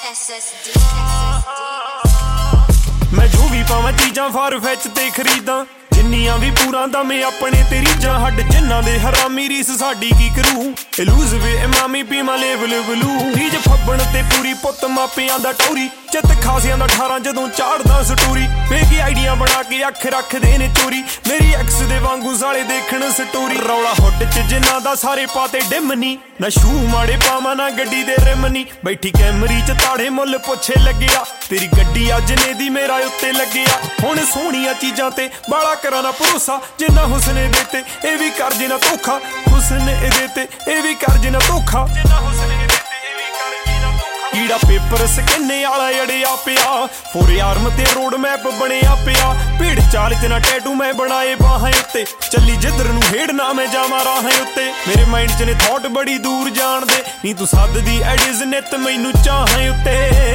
मैं जो भी पावां चीजां फारफैच ते खरीदां जिन्नियां भी पूरा दमे अपने ते रीजां हड जिन्ना दे हरामी रीस साडी की करू लूज वे इमामी पीमा लेवल बलू रीज फब्बण ते पूरी पुत मापियां दा टौरी चित खासियां दा 18 जदों चाड़दा स्टोरी बेगी आइडिया बना के अख रखदे ने चोरी मेरी एक्स दे वांगू साले देखण स्टोरी रौला हुट च जिन्ना दा सारे पाते डिमनी ना शू माड़े पावां ना गड्डी दे रिमनी बैठी कैमरी च ताड़े मुल पुछे लग्गिया तेरी गड्डी अज ने दी मेरा उत्ते लग्गिया हुण सोहणियां चीजां ते बाला करा ना भरोसा जिन्ना हुसने देते ए भी कर जे ना धोखा हुसने देते ए भी कर जे ना धोखा कीड़ा पेपर स्किन्ने आला अड़िया पिया फोर आर्म ते रोड मैप बनिया पिया भीड़ चाल च ना टैटू मैं बनाए बाहां उत्ते चली जिधर नूं हेड़ ना मैं जावां राहां उत्ते मेरे माइंड च ने थॉट बड़ी दूर जाण दे नी तू सददी एडिज नित मैनू चाहां उत्ते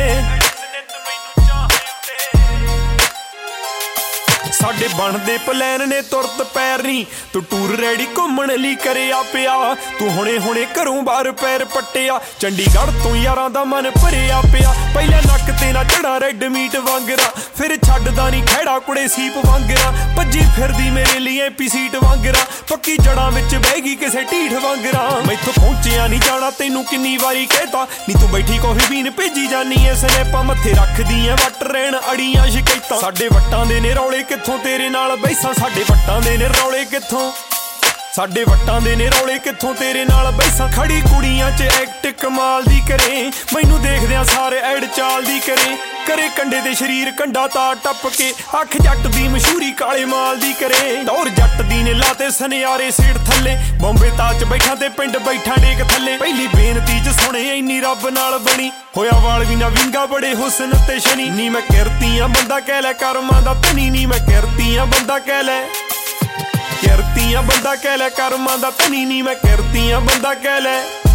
साडे बनदे प्लान ने तुरत पैर नी तू टूर रेडी घूमण लई करिया पिया तू हुणे हुणे घरों बाहर पैर पट्टिया चंडीगढ़ तो यारां दा मन भरिया पिया पहले नक ते ना चढ़ा रेड मीट वांगरा फिर छड्डदा नी खैड़ा कुड़े सीप वांगरा भज्जी फिरदी मेरे लिए एपी सीट वांगरा पक्की जड़ां विच बहगी किसे ढीठ वांगरा मैथों पहुंचिया नहीं जाना तैनू किन्नी वारी कहता नी तू बैठी कॉफी पीन भेजी जानी ऐ स्नैपां मत्थे रखदी ऐ वट रहण अड़ियां शिकायतां साडे वट्टां दे ने रौले कित्थों तेरे नाल बैसां साडे वट्टां दे ने रौले कित्थों साडे वट्टां दे ने रौले कित्थों तेरे नाल बैसां खड़ी कुड़ियां च एक्ट कमाल दी करे मैनू देखदियां सारे ऐड चाल दी करे कंडे दे शरीर कंडा तार टप के अख जट दी मशहूरी काले माल दी करे दौर जट दी ने लाते सनियारे सेठ थल्ले बॉम्बे ताज बैठा ते पिंड बैठा डेक थल्ले पहली बेनती च सुने इन्नी रब नाल बनी होया वाल भी ना विंगा बड़े हुसन ते शनी नी मैं किरतियां बंदा कह लै करमां दा धनी नी मैं किरतियां बंदा कह लै किरतियां बंदा कह लै करमां दा धनी नी मैं किरतियां बंदा कह लै